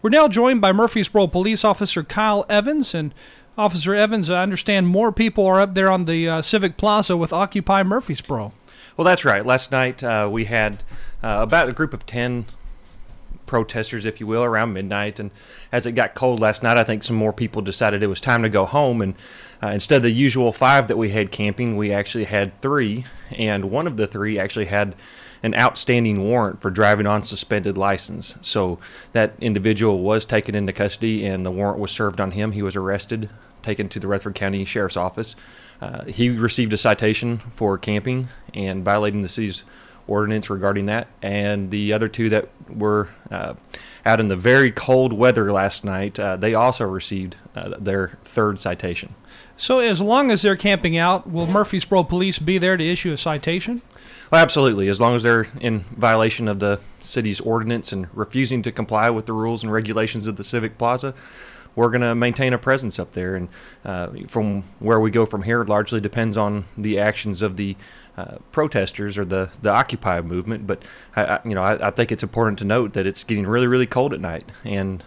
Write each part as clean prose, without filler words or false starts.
We're now joined by Murfreesboro Police Officer Kyle Evans. And Officer Evans, I understand more people are up there on the Civic Plaza with Occupy Murfreesboro. Well, that's right. Last night we had about a group of 10 protesters, if you will, around midnight. And as it got cold last night, I think some more people decided it was time to go home. And instead of the usual 5 that we had camping, we actually had 3. And one of the 3 actually had an outstanding warrant for driving on suspended license. So that individual was taken into custody and the warrant was served on him. He was arrested, taken to the Rutherford County Sheriff's Office. He received a citation for camping and violating the city's ordinance regarding that. And the other 2 that were out in the very cold weather last night, they also received their 3rd citation. So as long as they're camping out, will Murfreesboro Police be there to issue a citation? Well, absolutely. As long as they're in violation of the city's ordinance and refusing to comply with the rules and regulations of the Civic Plaza, we're going to maintain a presence up there. And from where we go from here largely depends on the actions of the protesters or the Occupy movement. But I think it's important to note that it's getting really, really cold at night. And,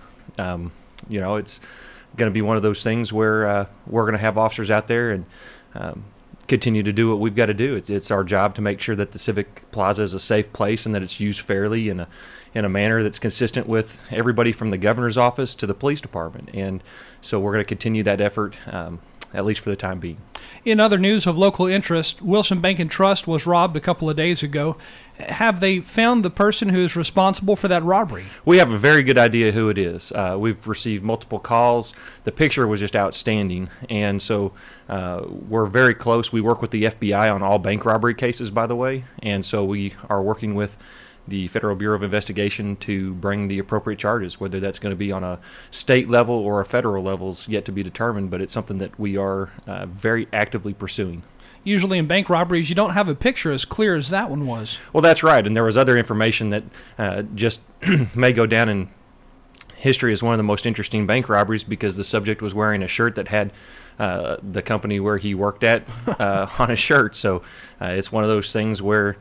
it's going to be one of those things where we're going to have officers out there and continue to do what we've got to do. It's our job to make sure that the Civic Plaza is a safe place and that it's used fairly in a manner that's consistent with everybody from the governor's office to the police department. And so we're going to continue that effort, at least for the time being. In other news of local interest, Wilson Bank and Trust was robbed a couple of days ago. Have they found the person who is responsible for that robbery? We have a very good idea who it is. We've received multiple calls. The picture was just outstanding. And so we're very close. We work with the FBI on all bank robbery cases, by the way. And so we are working with the Federal Bureau of Investigation to bring the appropriate charges. Whether that's going to be on a state level or a federal level is yet to be determined, but it's something that we are very actively pursuing. Usually in bank robberies, you don't have a picture as clear as that one was. Well, that's right, and there was other information that just may go down in history as one of the most interesting bank robberies because the subject was wearing a shirt that had the company where he worked at on his shirt. So it's one of those things where,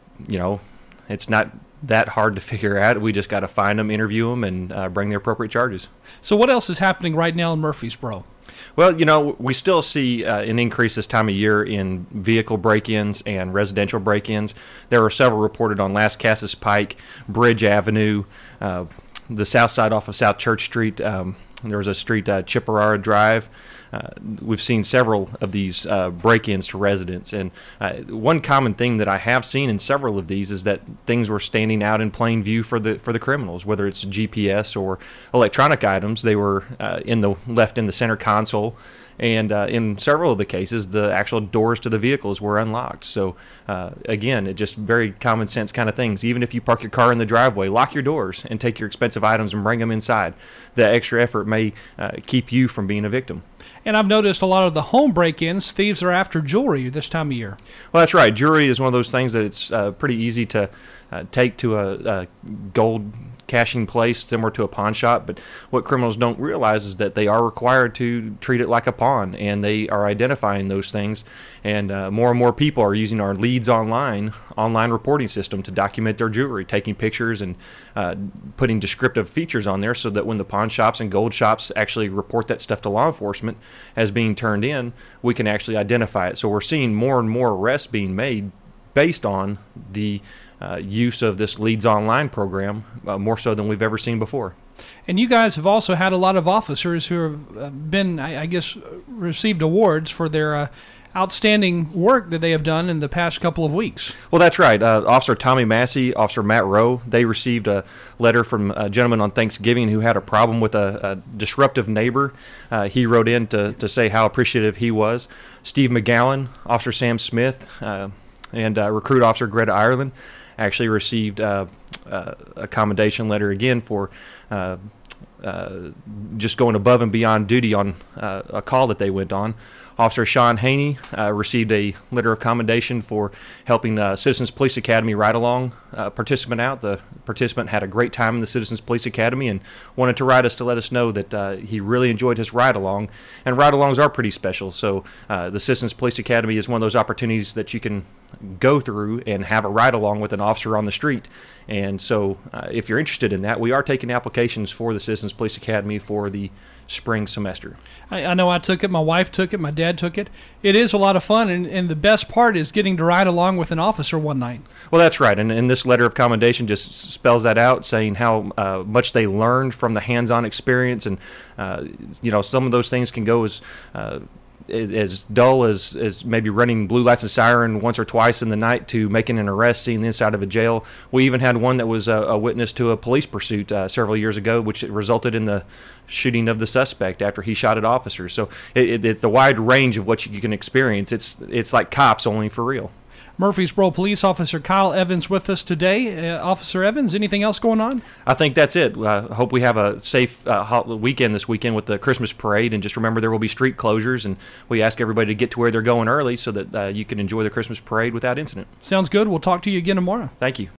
it's not that hard to figure out. We just got to find them, interview them, and bring the appropriate charges. So what else is happening right now in Murfreesboro? Well, we still see an increase this time of year in vehicle break-ins and residential break-ins. There were several reported on Lascassas Pike, Bridge Avenue, the south side off of South Church Street. There was a street, Chippewa Drive. We've seen several of these break-ins to residents, and one common thing that I have seen in several of these is that things were standing out in plain view for the criminals, whether it's GPS or electronic items. They were left in the center console, and in several of the cases, the actual doors to the vehicles were unlocked. So again, it just very common sense kind of things. Even if you park your car in the driveway, lock your doors and take your expensive items and bring them inside. The extra effort may keep you from being a victim. And I've noticed a lot of the home break-ins, thieves are after jewelry this time of year. Well, that's right. Jewelry is one of those things that it's pretty easy to take to a gold cashing place similar to a pawn shop, but what criminals don't realize is that they are required to treat it like a pawn, and they are identifying those things, and more people are using our Leads online reporting system to document their jewelry, taking pictures and putting descriptive features on there so that when the pawn shops and gold shops actually report that stuff to law enforcement as being turned in, we can actually identify it. So we're seeing more and more arrests being made based on the use of this Leads Online program, more so than we've ever seen before. And you guys have also had a lot of officers who have been, I guess, received awards for their outstanding work that they have done in the past couple of weeks. Well, that's right. Officer Tommy Massey, Officer Matt Rowe, they received a letter from a gentleman on Thanksgiving who had a problem with a disruptive neighbor. He wrote in to say how appreciative he was. Steve McGowan, Officer Sam Smith, and Recruit Officer Greta Ireland actually received a commendation letter again for just going above and beyond duty on a call that they went on. Officer Sean Haney received a letter of commendation for helping the Citizens Police Academy ride-along participant out. The participant had a great time in the Citizens Police Academy and wanted to write us to let us know that he really enjoyed his ride-along. And ride-alongs are pretty special, so the Citizens Police Academy is one of those opportunities that you can go through and have a ride along with an officer on the street. And so if you're interested in that, we are taking applications for the Citizens Police Academy for the spring semester. I know I took it, my wife took it, my dad took it. It is a lot of fun, and the best part is getting to ride along with an officer one night. Well, that's right, and this letter of commendation just spells that out, saying how much they learned from the hands-on experience, and some of those things can go as dull as maybe running blue lights and siren once or twice in the night to making an arrest, seeing the inside of a jail. We even had one that was a witness to a police pursuit several years ago, which resulted in the shooting of the suspect after he shot at officers. So it's a wide range of what you can experience. It's like cops, only for real. Murfreesboro Police Officer Kyle Evans with us today. Officer Evans, anything else going on? I think that's it. I hope we have a safe weekend this weekend with the Christmas parade, and just remember there will be street closures, and we ask everybody to get to where they're going early so that you can enjoy the Christmas parade without incident. Sounds good. We'll talk to you again tomorrow. Thank you.